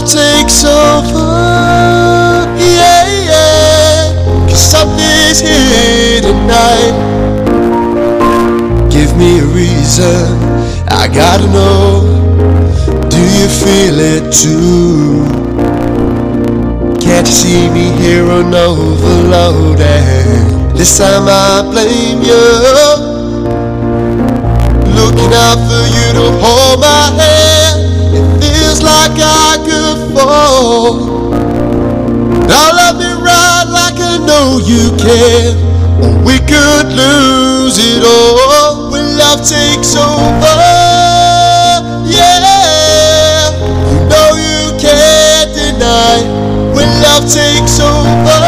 love takes over, yeah, yeah. 'Cause something's here tonight. Give me a reason, I gotta know. Do you feel it too? Can't you see me here on overloaded? This time I blame you. Looking out for you to hold my hand. It feels like I could fall. Now let me ride like I know you can. Or we could lose it all when love takes over, yeah. You know you can't deny when love takes over,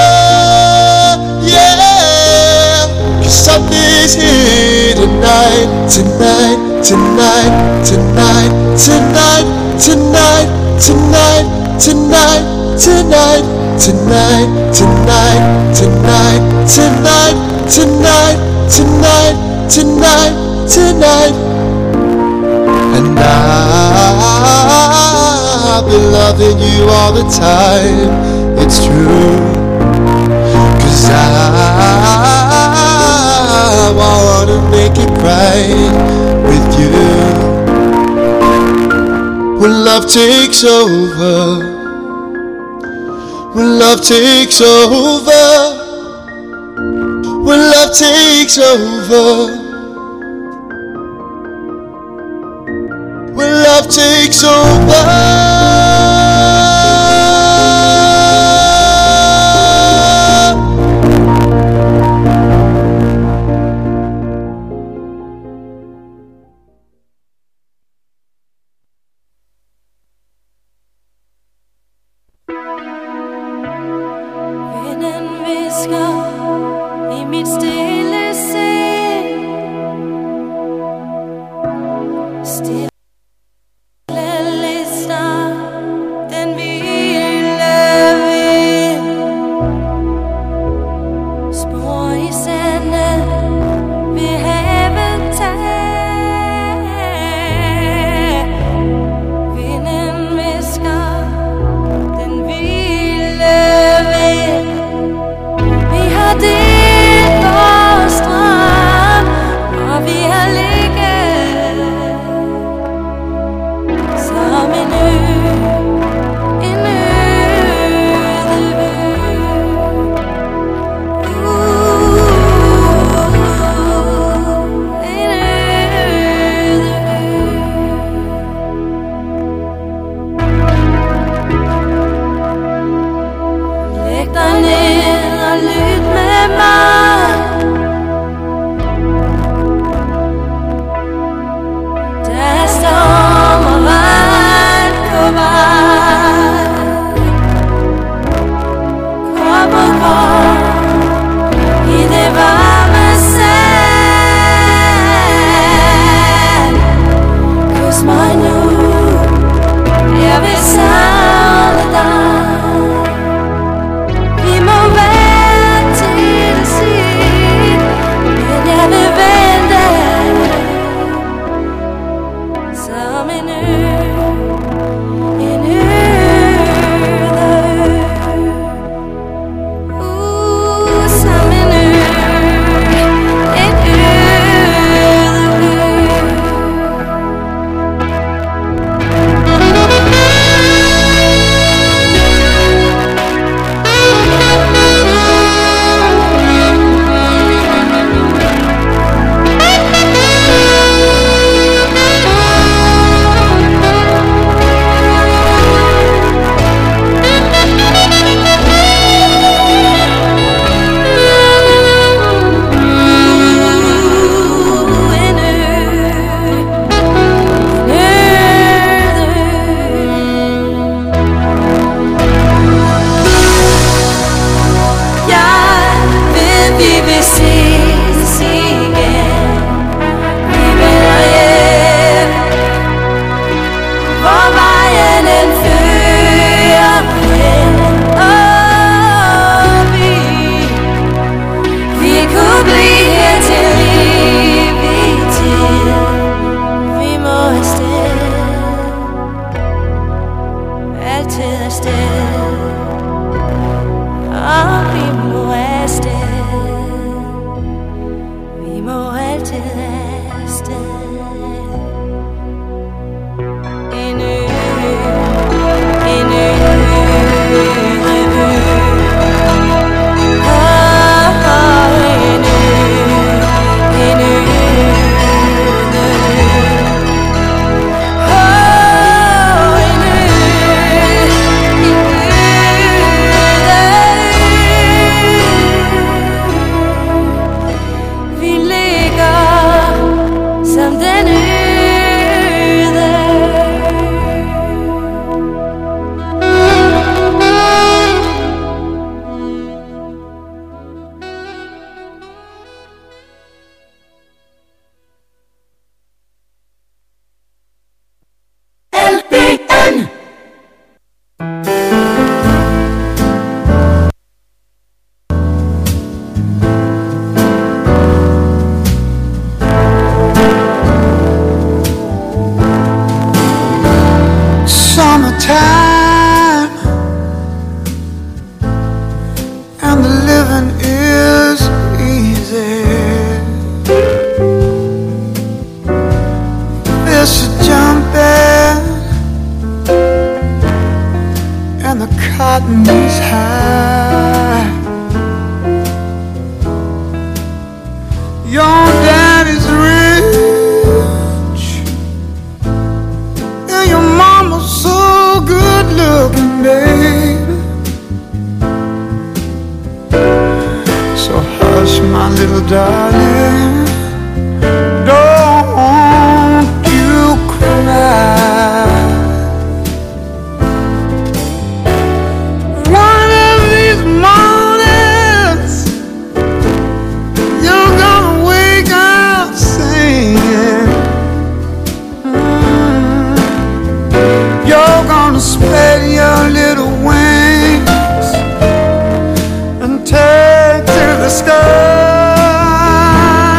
yeah. 'Cause something's here tonight, tonight, tonight, tonight, tonight, tonight, tonight, tonight, tonight, tonight, tonight, tonight, tonight, tonight, tonight, tonight, tonight. And I've been loving you all the time, it's true. 'Cause I wanna make it right with you. When love takes over, when love takes over, when love takes over, when love takes over. Vinden visker i mit stille sind. Stille lister den vilde vind. Spor i sandet vil havet tage. Vinden visker den vilde vind. Vi har altid er stille. Og vi må afsted. Vi må altid afsted. En ø, en ø, revy. Summertime and the living is easy. Fish are jumping and the cotton is high. Your daddy's rich and your mama's so good looking, baby. So hush, my little darling, don't you cry. One of these mornings you're gonna wake up singing. You're gonna spread your little wings and take to the sky.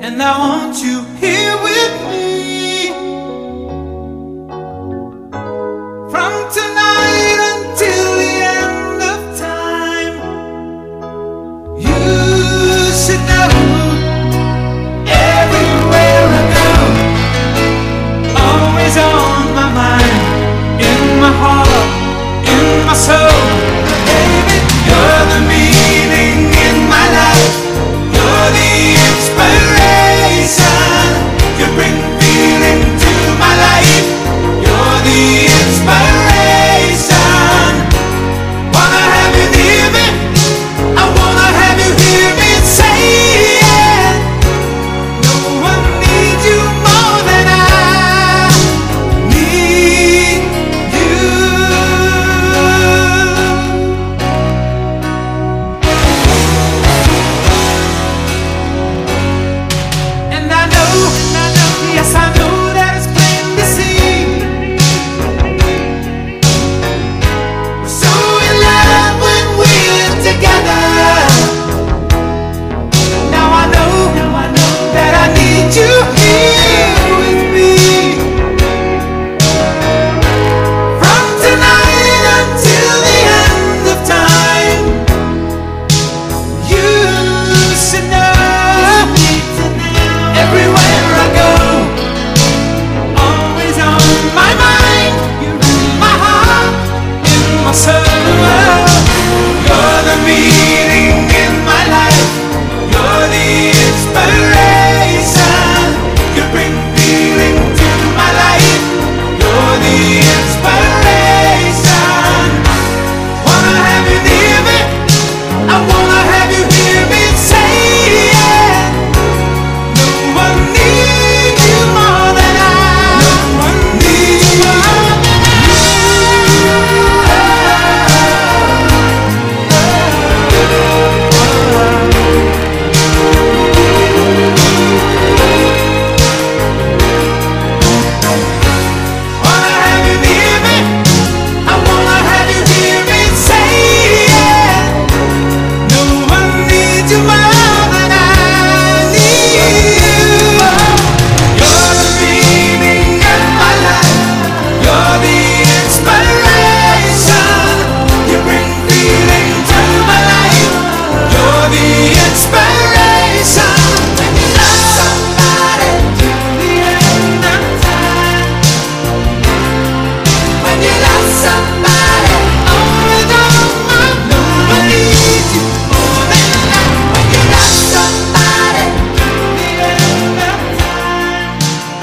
and I want you here with me. From tonight until the end of time, you should know everywhere I go, always on my mind, in my heart, in my soul. Baby, you're the meaning in my life, you're the inspiration, you bring feeling to my life, you're the inspiration. Wanna have you near me, I wanna have you hear me say it. No one needs you more than I need you. And I know, yes I know that it's plain to see, we're so in love when we're together. Now I know that I need you here with me. From tonight until the end of time, you should know, everywhere I go, always on my mind, in my heart, in my soul. You're the meaning in my life, you're the inspiration, you bring feeling to my life, you're the inspiration. Wanna have you near me, I wanna have you hear me say it. No one needs you more than I. No one needs you more than Wanna have you near me, I wanna have you hear me say it. No one needs you more than I need you. You're the meaning of my life, you're the inspiration, you bring feeling to my life, you're the inspiration. When you love somebody till the end of time, when you love somebody, always on my mind, no one needs you more than I. When you love somebody till the end of time,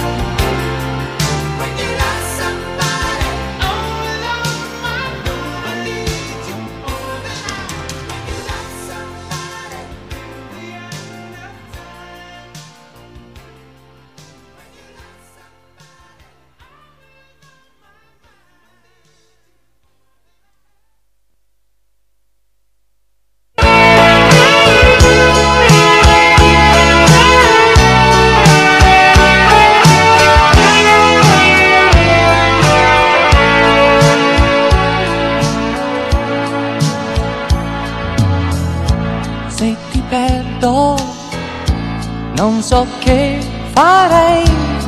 when you love somebody, always on my mind, no one needs you more than I. When you love somebody till the end of Se ti perdo, non so che farei.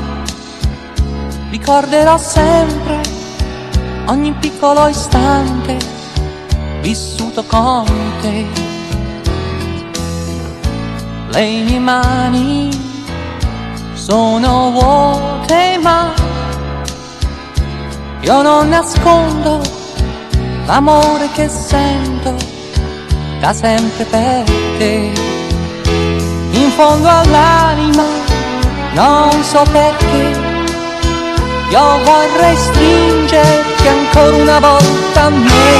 Ricorderò sempre ogni piccolo istante vissuto con te. Le mie mani sono vuote, ma io non nascondo l'amore che sento da sempre per te. In fondo all'anima, non so perché, io vorrei stringerti ancora una volta a me.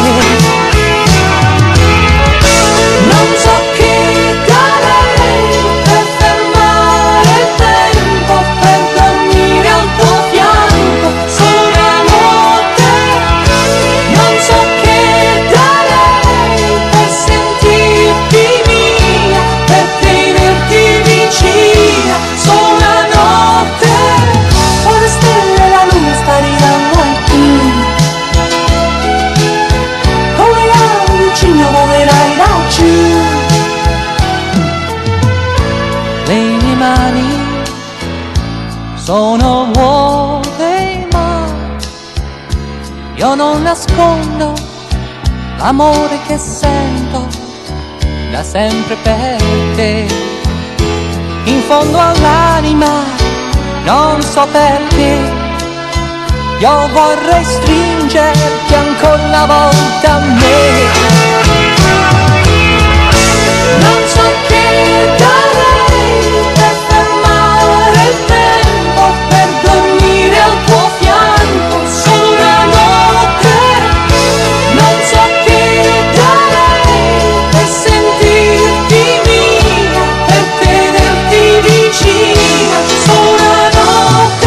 Non so che darei per fermare il tempo, per dormire al tuo fianco solo una notte. Non so che darei per sentirti mia, per tenerti vicina solo una notte. Con le stelle e la luna starilando al mani sono vuote, ma io non nascondo l'amore che sento da sempre per te. In fondo all'anima, non so perché, io vorrei stringerti ancora una volta a me. Non so che darei per fermare il tempo, per dormire al tuo fianco solo una notte. Non so che darei per sentirti mia, per tenerti vicina solo una notte.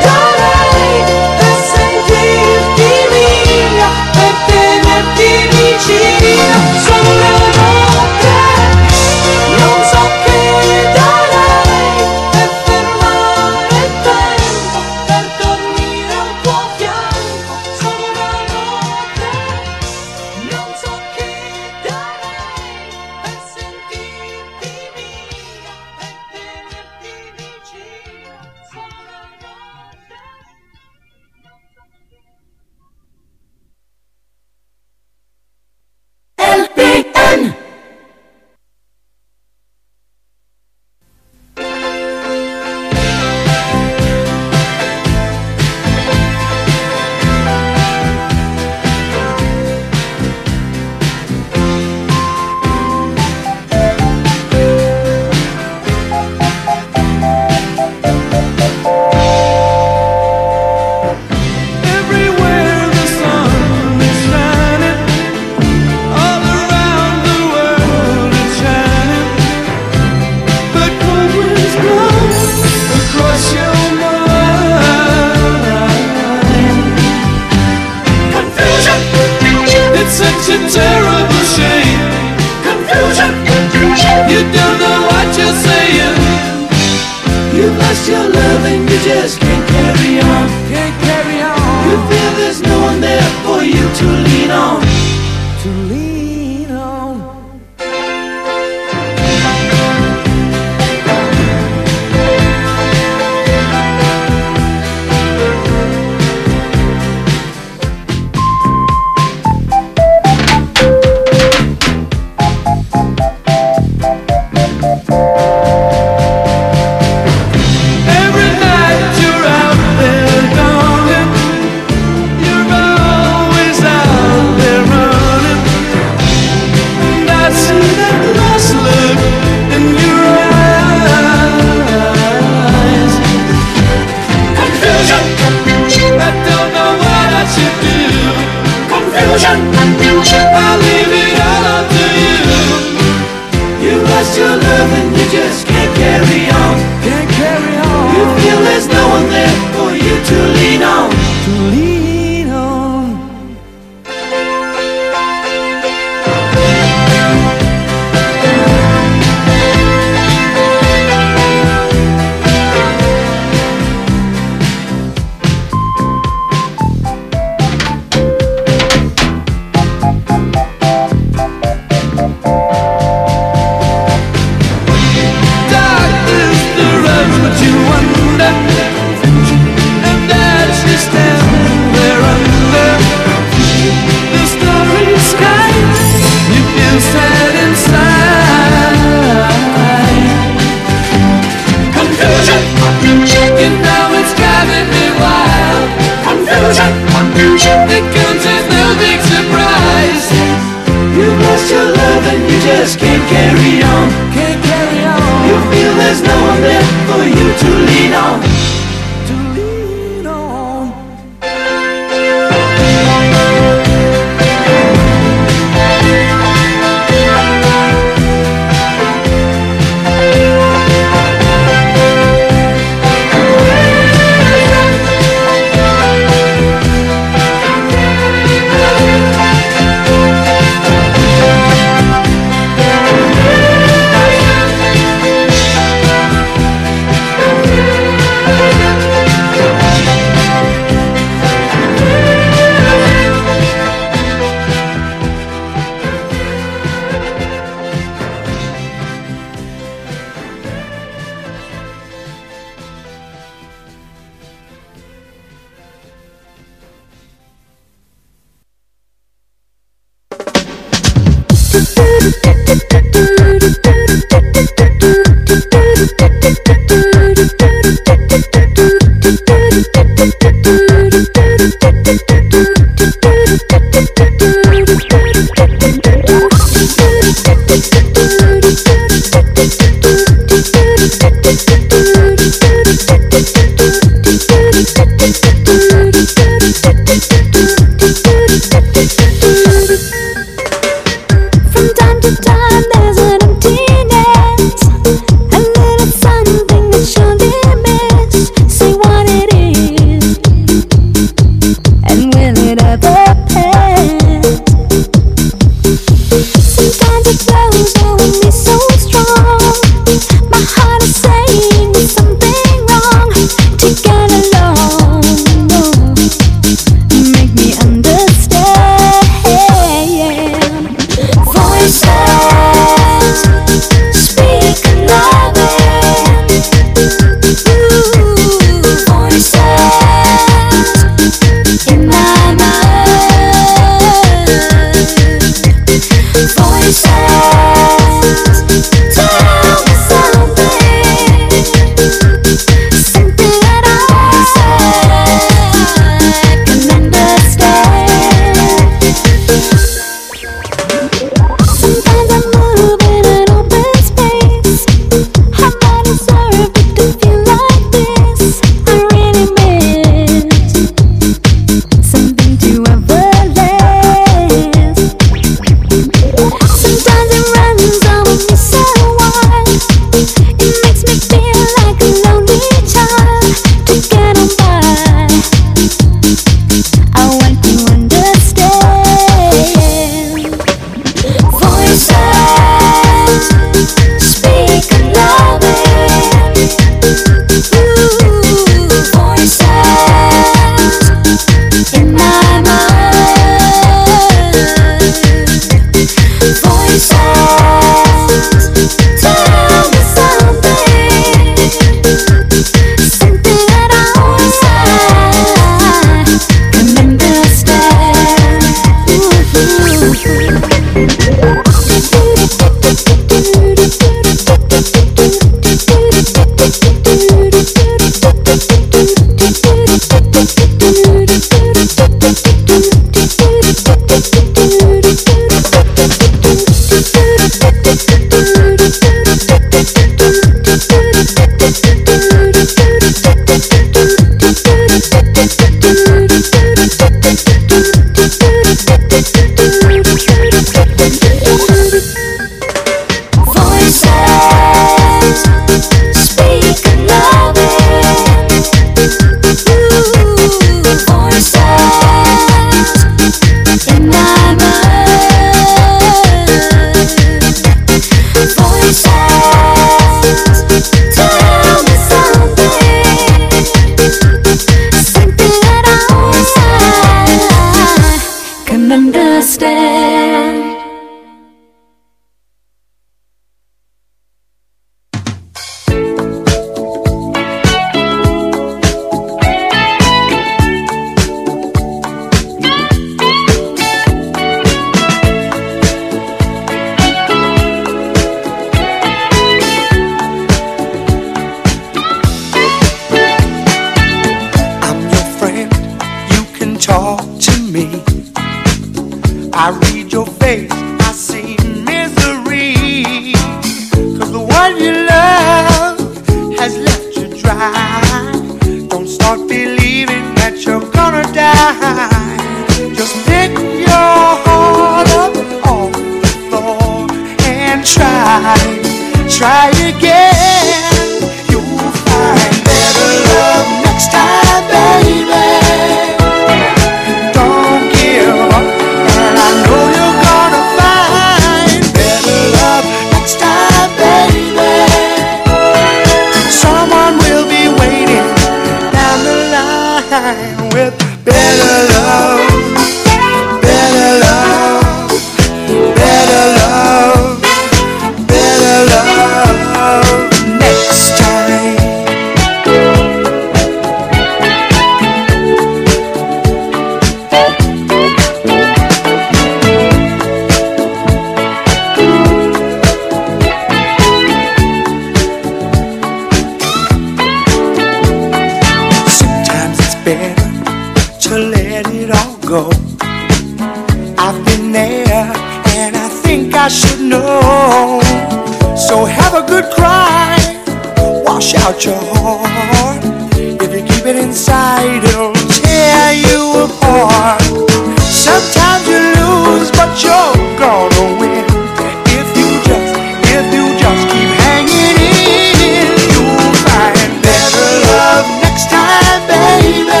go. I've been there and I think I should know. So have a good cry, wash out your heart. If you keep it inside, it'll tear you apart. Sometimes you lose, but you're gonna win. If you just keep hanging in, you'll find better love next time, baby.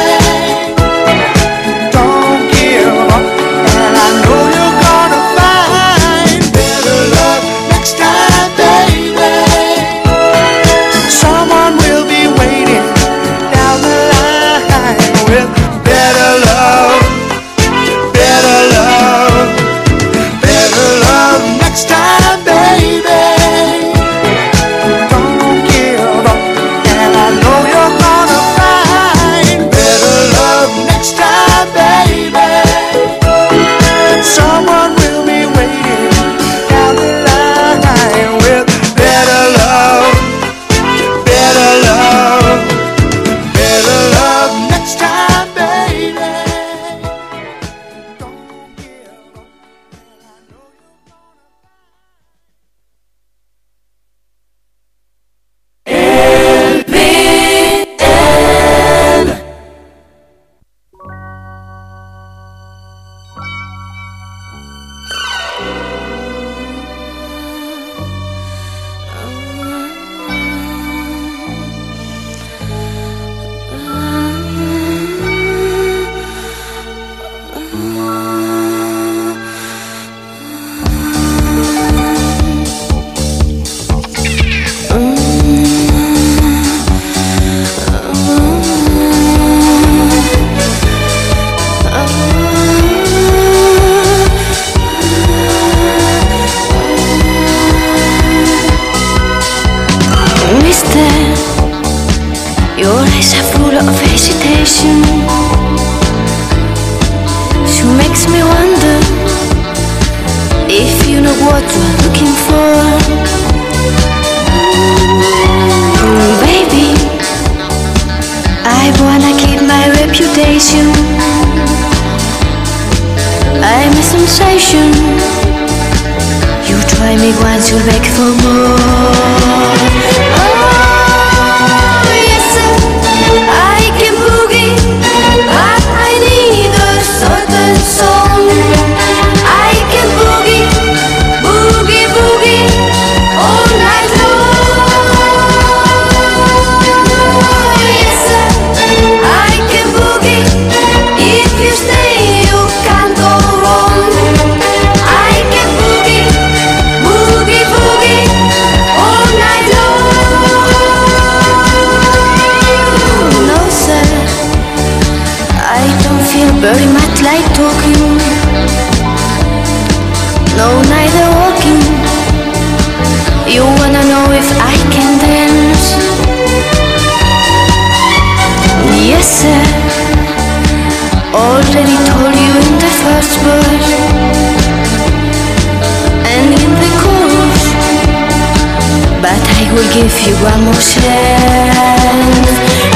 Don't give up, and I know you're gonna find better love next time, baby. Someone will be waiting down the line with better love, better love, better love next time, baby. Don't give up, and I know you're gonna find better love next time, baby. Someone will be waiting down the line with better love, better love, better love next time, baby. Don't give up, and I know you're gonna. Mister, your eyes are full of hesitation. She makes me wonder if you know what you're looking for. Baby, I wanna keep my reputation. I'm a sensation. You try me once, you'll beg for more. Oh, yes, sir, I can boogie, but I need a certain song. I can boogie, boogie, boogie, all night long. Yes, sir, I can boogie, if you stay, you can't go wrong. I can boogie, boogie, boogie, all night long. No, sir, I don't feel very much like talking. No, neither walking. You wanna know if I can dance? Yes, sir, already told you in the first verse and in the chorus, but I will give you one more chance.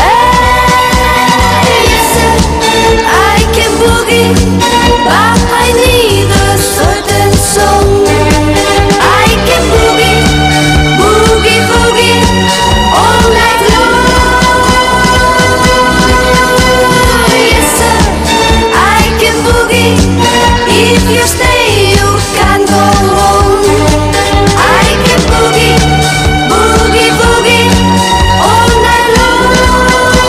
Hey, yes, sir, I can boogie, but I need a certain song. I can boogie, boogie, boogie, all night long. Yes, sir, I can boogie, if you stay, you can't go wrong. I can boogie, boogie, boogie, all night long.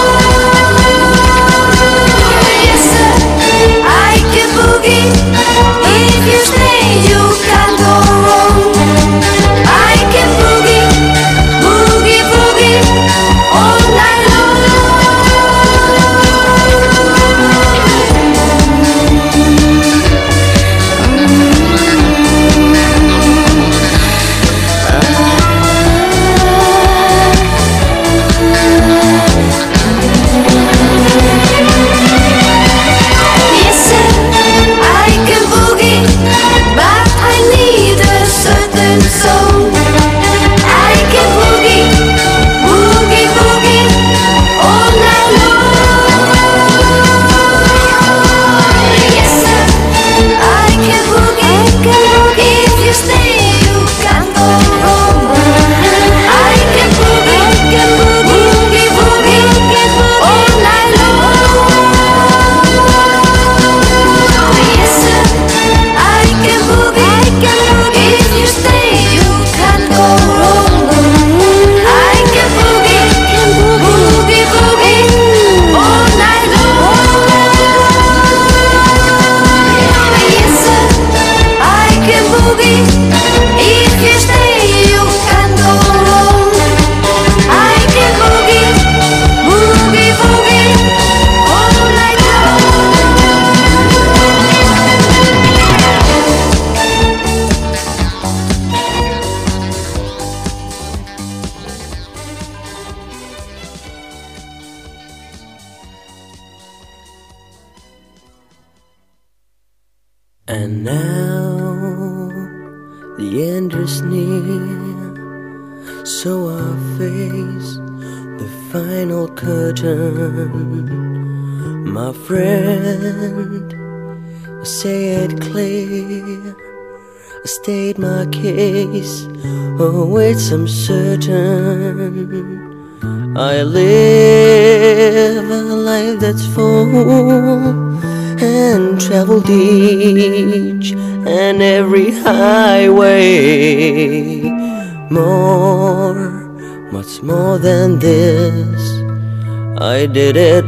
And now the end is near, so I face the final curtain. My friend, I say it clear, I state my case, oh it's I'm certain. I live a life that's full and traveled each and every highway. More, much more than this, I did it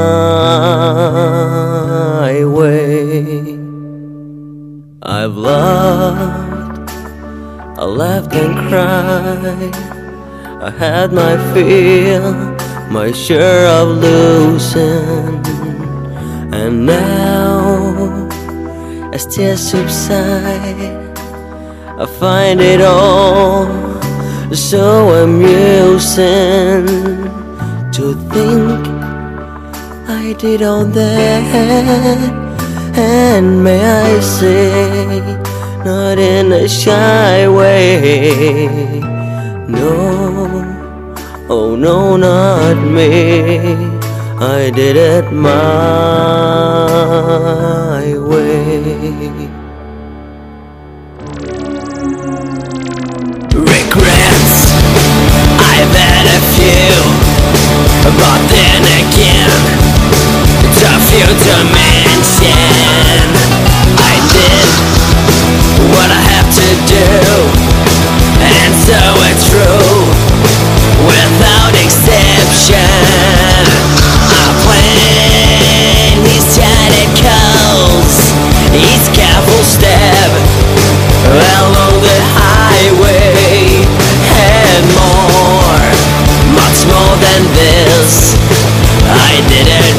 my way. I've loved, I laughed and cried, I had my fill, my share of losing. And now, as tears subside, I find it all so amusing to think I did all that. And may I say, not in a shy way. No, oh no, not me, I did it my way. Regrets, I've had a few, but then again, it's a few to mention. I did what I have to do, and so it's true, without exception. I plan these charted course, each careful step along the highway, and more, much more than this, I did it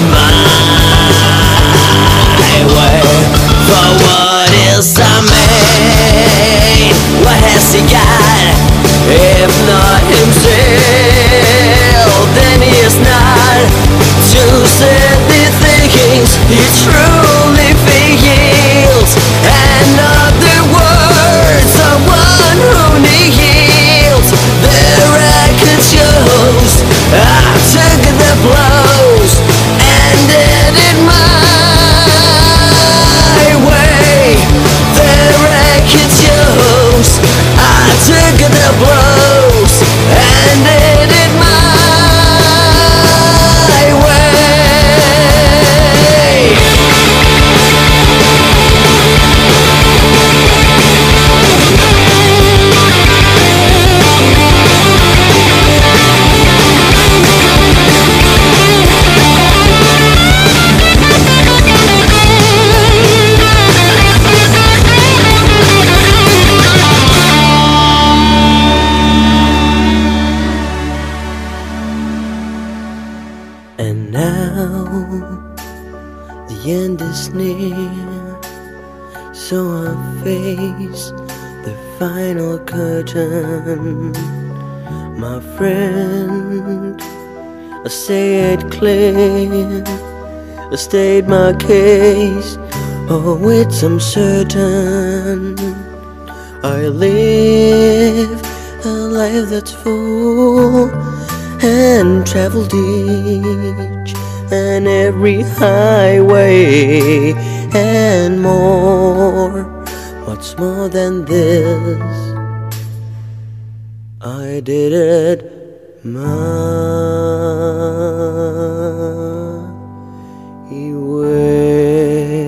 my way. For what is a man? What has he got? If not himself, then he is not to say the things he truly feels. And other words, someone who yields. The record shows I took the blows and did it my way. The record shows I took the blows and did it my way. And now the end is near, so I face the final curtain. My friend, I say it clear, I state my case, oh it's I'm certain. I live a life that's full and traveled each and every highway, and more, what's more than this, I did it my way.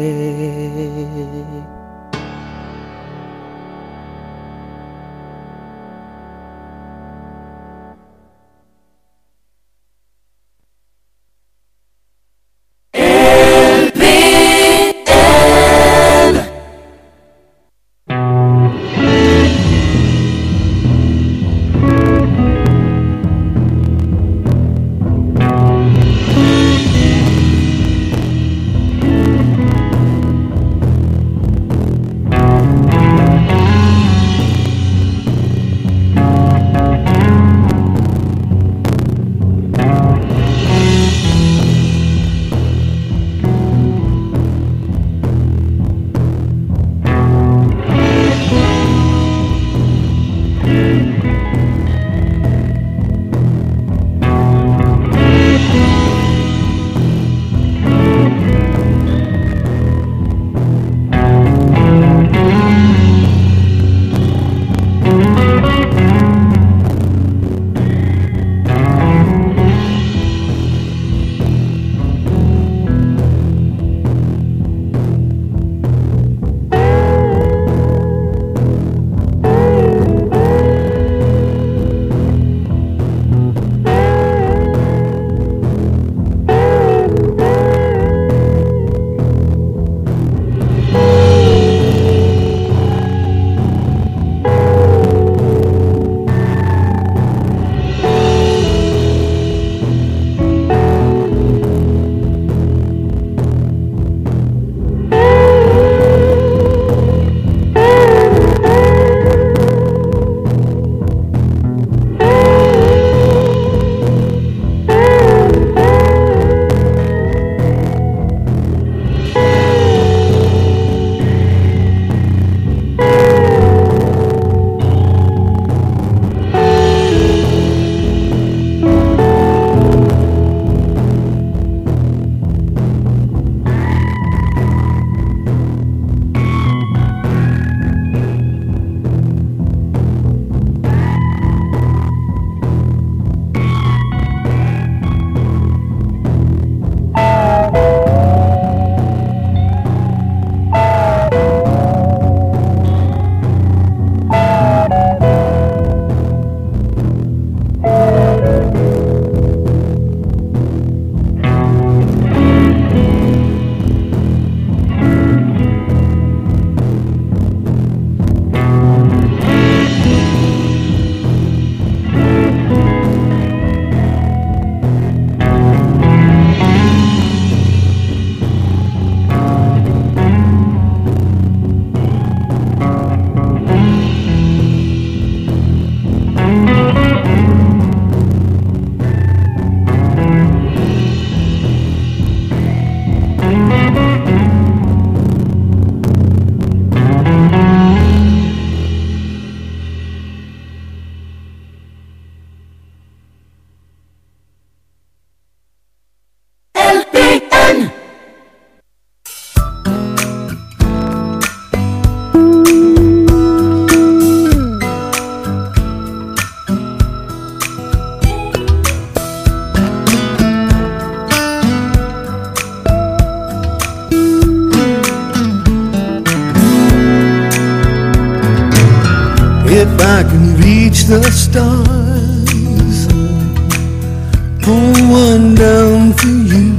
If I can reach the stars, pull one down for you,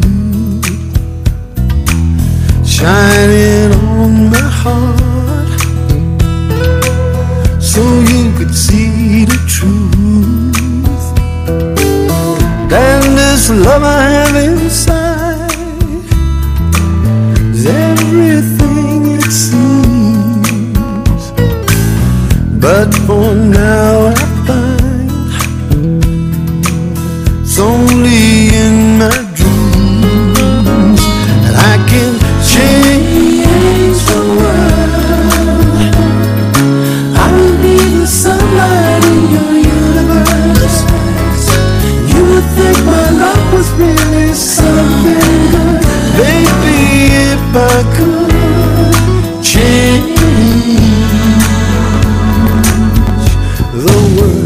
shining on my heart, so you could see the truth. And this love I have inside is everything it seems. But for now I find it's only in my dreams that I can change the world. I will be the sunlight in your universe. You would think my love was really something good. Baby, if I could change the world.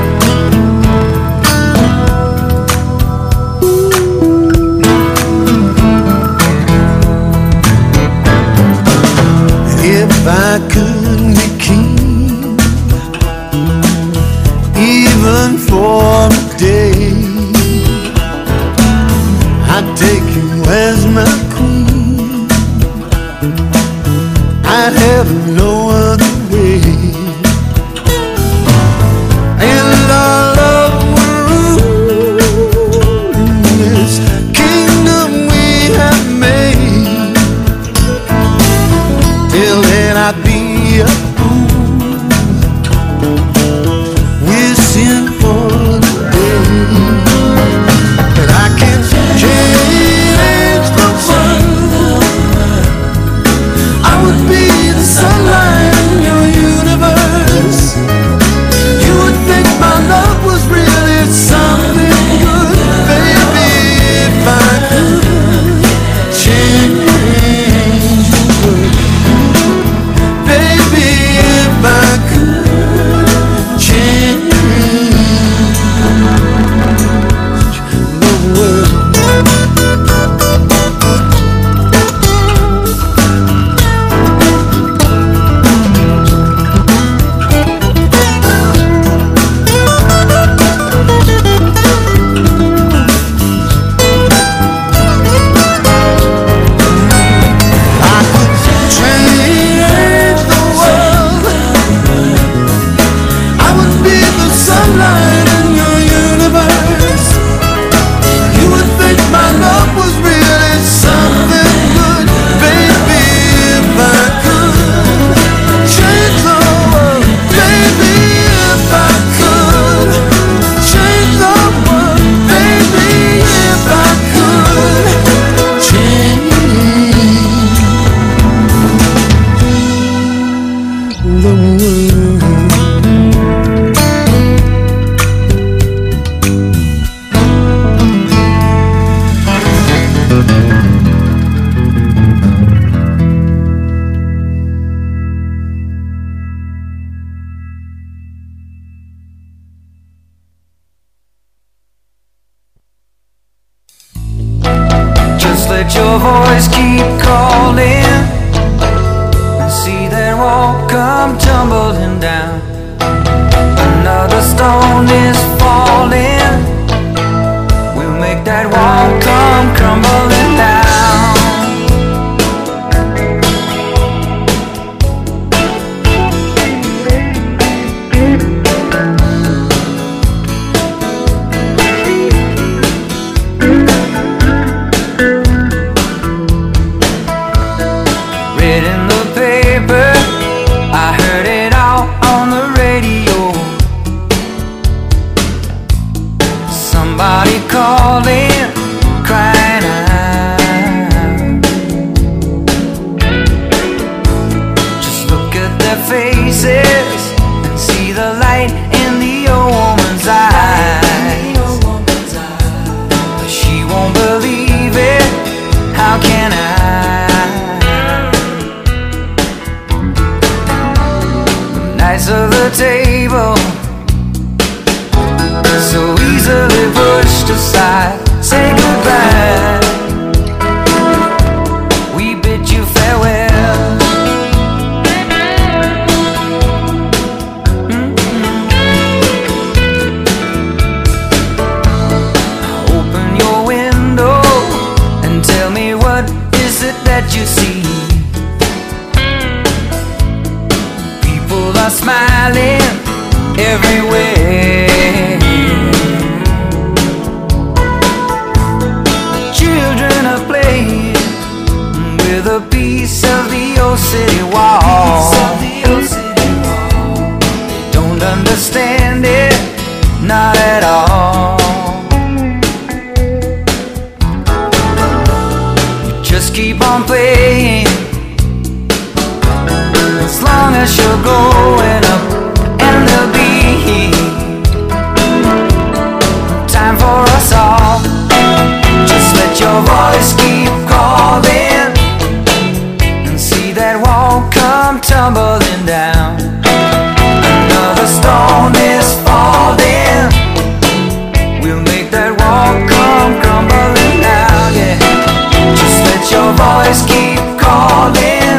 If I could be king, even for a day, I'd take you as my queen. I'd have no other way. And our love will rule in this kingdom we have made. Till then I'd be a fool, wishing for the day that I can change the world. I would be the sunlight table, so easily pushed aside. Say goodbye, we bid you farewell. Open your window and tell me, what is it that you see? People are smiling everywhere. Children are playing with a piece of the old city wall. They don't understand it, not at all. You just keep on playing as long as you're going up, and there'll be time for us all. Just let your voice keep calling and see that wall come tumbling down. Another stone is falling, we'll make that wall come crumbling down, yeah. Just let your voice keep calling,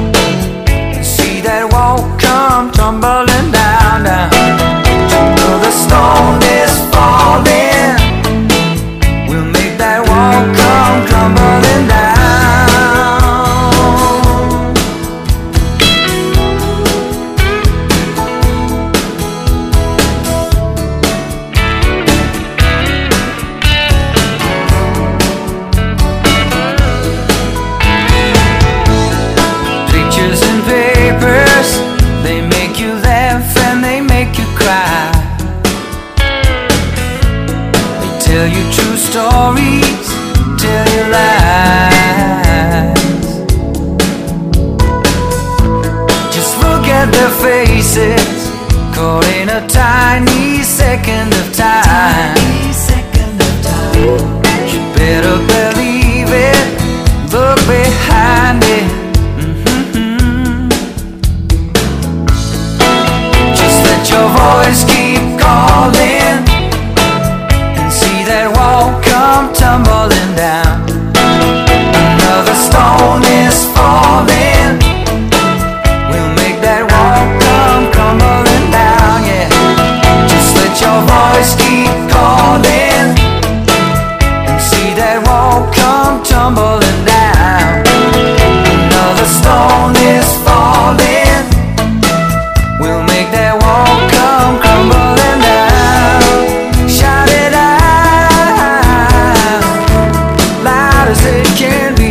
that won't come tumbling down, down. The stone is falling, we'll make that wall come crumbling down. Pictures and papers, they make you laugh and they make you cry. They tell you true stories, tell you lies. Just look at their faces, caught in a tiny second of time. You better believe it, look behind it. Your voice keep calling and see that wall come tumbling down. Another stone is falling, we'll make that wall come crumbling down, yeah. Just let your voice keep calling and see that wall come tumbling down. Another stone is falling, we'll make that wall come crumbling down. Shout it out, loud as it can be.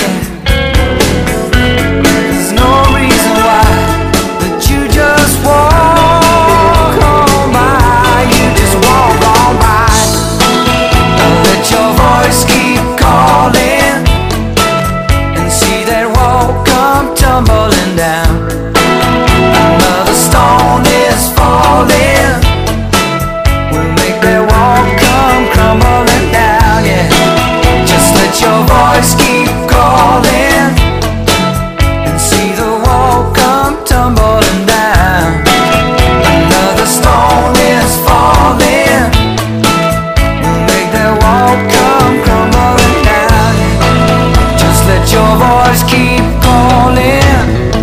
There's no reason why that you just walk on by. You just walk on by. Now let your voice keep calling and see that wall come tumbling down. Another stone is falling, we'll make that wall come crumbling down, yeah. Just let your voice keep calling and see the wall come tumbling down. Another stone is falling, we'll make that wall come crumbling down, yeah. Just let your voice keep calling,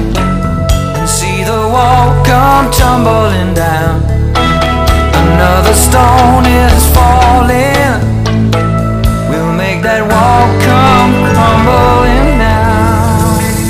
come tumbling down. Another stone is falling, we'll make that wall come crumbling down.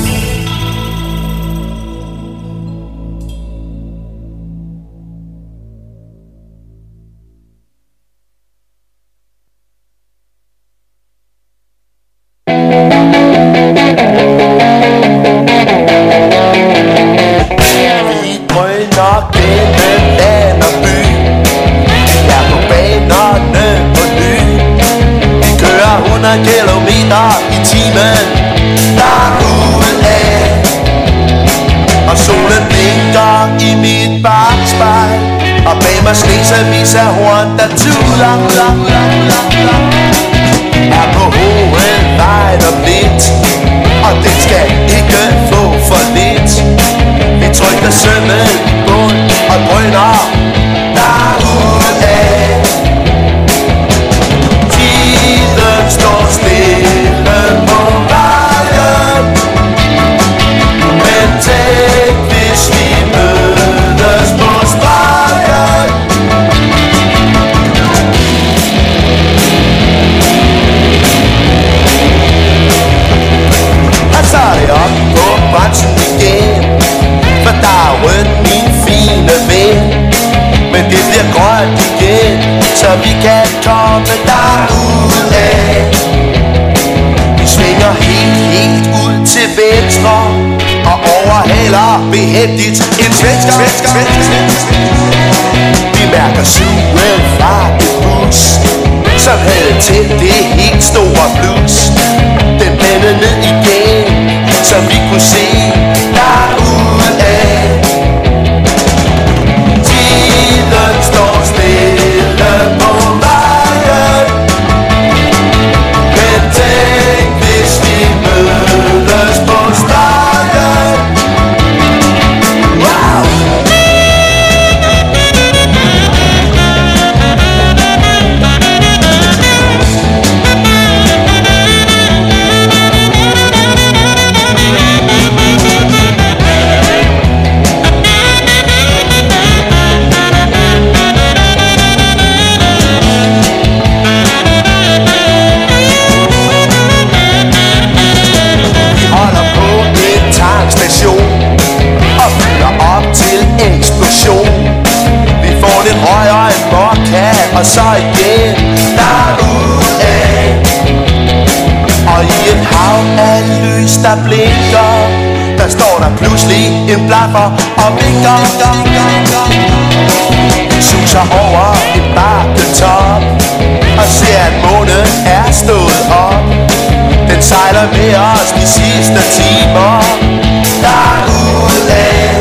Kilometer i timen derudad, og solen blinker i mit bagspejl, og bag mig sneservis af horn, der tuder. Er på hovedvejen og blidt, og den skal ikke få for lidt. Vi trykker sømmet i bund og behændigt en svensker. Vi mærker sugen fra et bus, som havde til det helt store blues. Den blandede ned igen, som vi kunne se derudad. Tiden står stille på vejen, men tænk hvis vi mødes på stregen. Wow! Og fylder op til eksplosion. Vi får lidt røg og en vodka, og så igen derudad. Og i et hav af lys der blinker, der står der pludselig en blaffer og vinker. Vi suser over en bakketop og ser at månen er stået op. Den sejler med os de sidste timer derudad.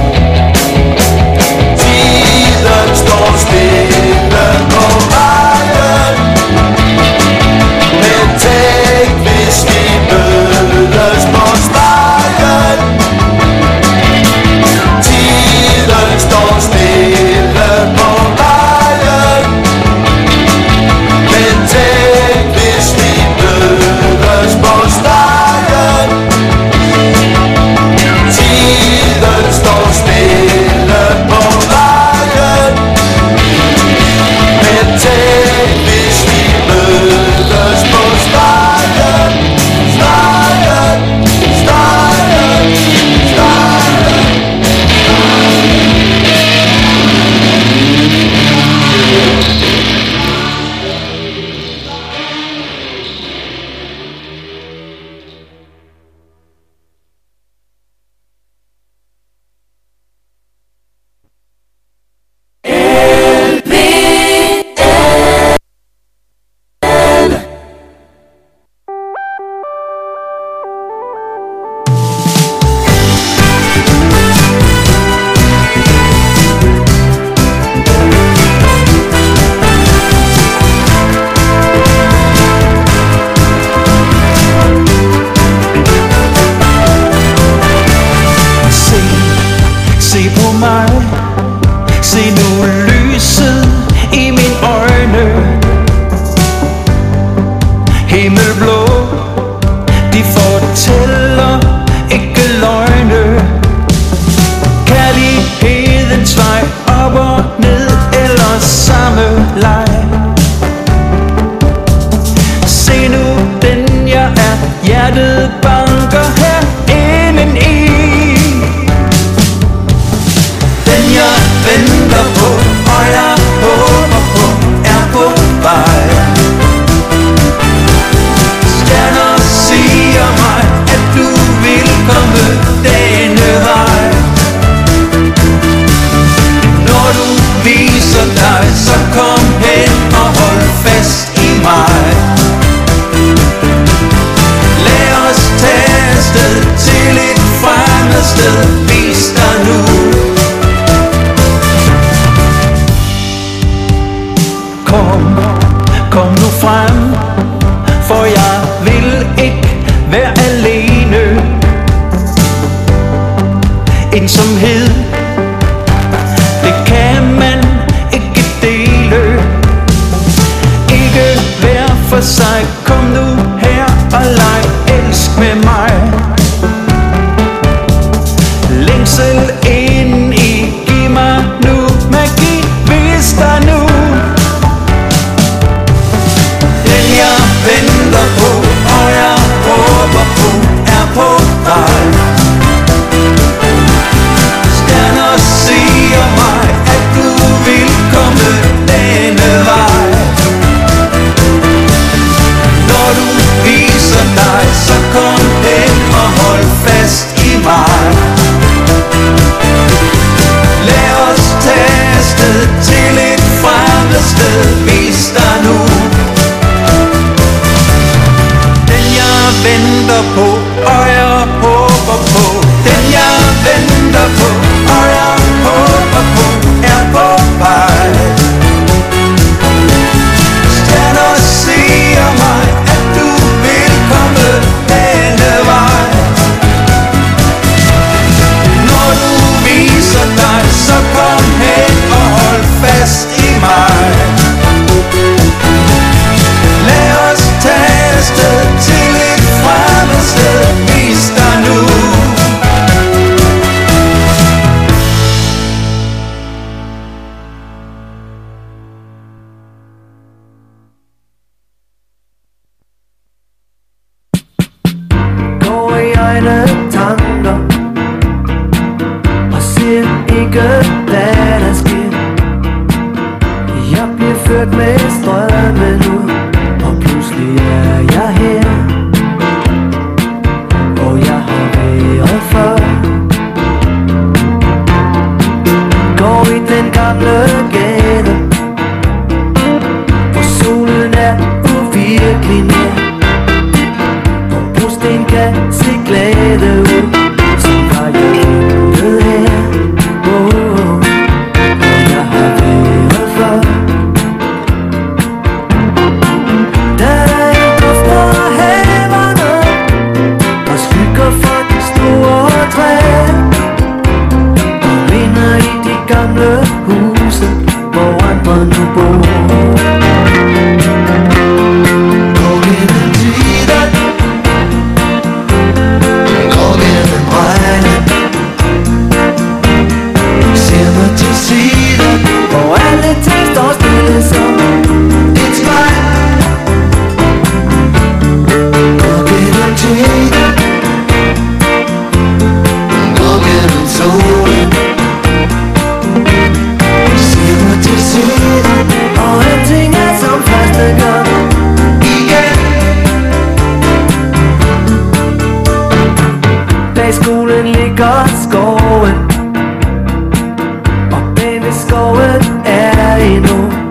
Tiden står stille på vejen, men tænk hvis vi mødes på stregen. Tiden står stille på vejen, men tænk hvis vi mødes på stregen. Højskolen ligger skoven, og bag ved skoven er endnu